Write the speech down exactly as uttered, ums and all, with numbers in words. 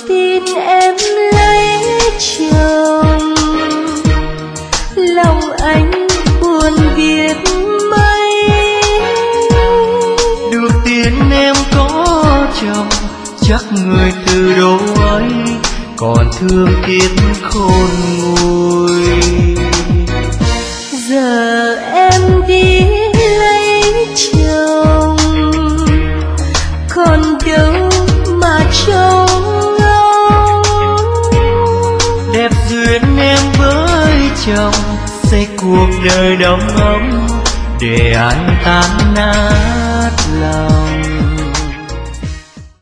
tin em lấy chồng, lòng anh buồn biết mấy. Được tin em có chồng, chắc người từ đâu ấy còn thương tiếc khôn nguôi. Giờ em đi lấy chồng, còn đâu mà trông ngóng. Đẹp duyên em với chồng, xây cuộc đời đau ấm để ai tan nát lòng.